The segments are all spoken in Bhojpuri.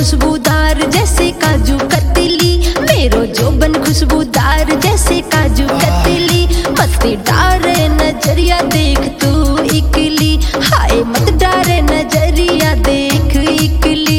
खुशबूदार जैसे काजू कतली, मेरो जोबन खुशबूदार जैसे काजू कतली। मत डारे नजरिया देख तू इकली, हाय मत डारे नजरिया देख इकली।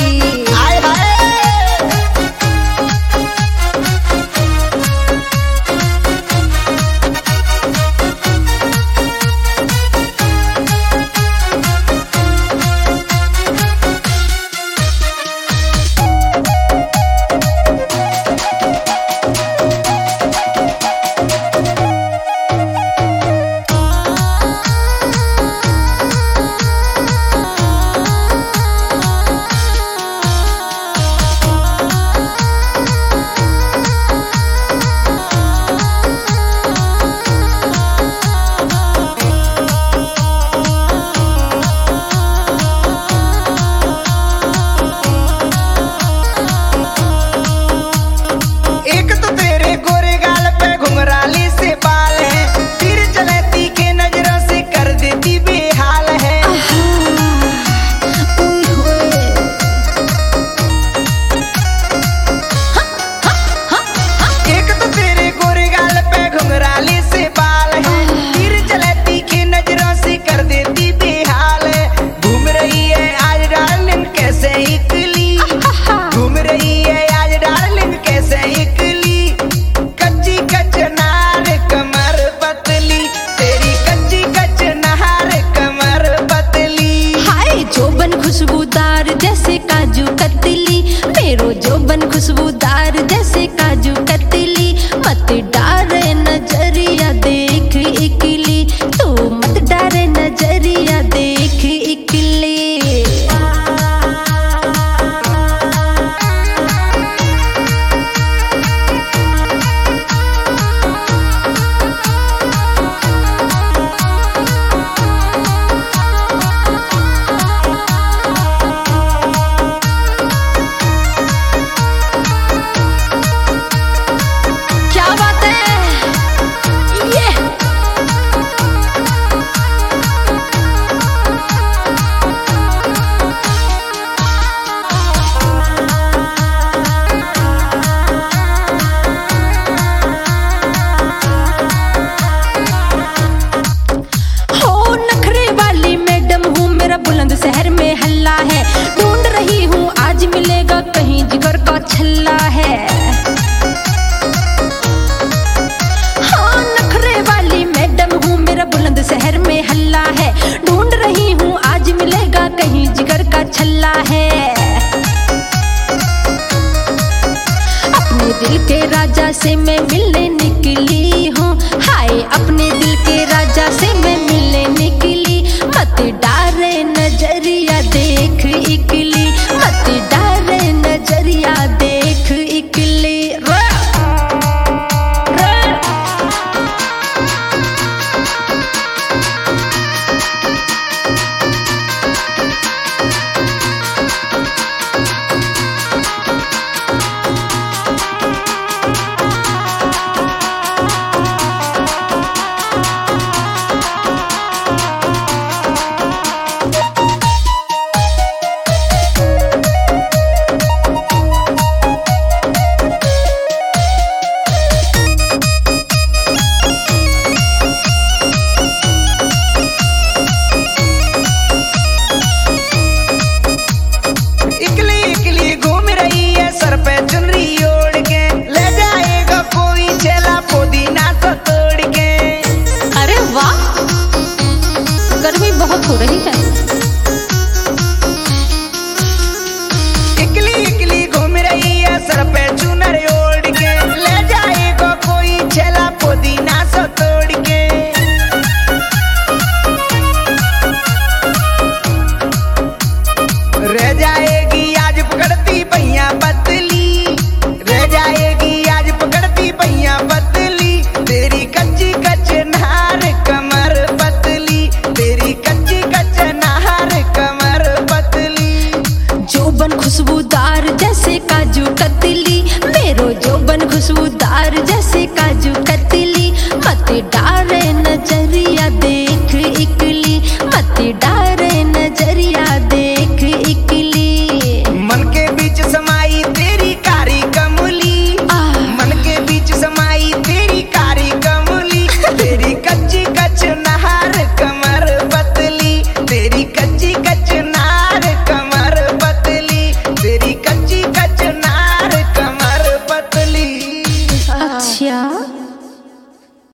खुशबूदार जैसे काजू कतली, मेरो जोबन खुशबूदार जैसे काजू कतली। मत डारे नजरिया देख इकली, तू मत डारे नजरिया देख इकली। शहर में हल्ला है, ढूंढ रही हूँ आज मिलेगा कहीं जिगर का छल्ला है। हाँ नखरे वाली मैडम हूँ, मेरा बुलंद शहर में हल्ला है, ढूंढ रही हूँ आज मिलेगा कहीं जिगर का छल्ला है। अपने दिल के राजा से मैं मिलने निकली हूँ, हाय अपने दिल के राजा से मैं मिलने निकली। मत डारे नजरिया देख इकली, मत डारे नजरिया देख इकली। अच्छा।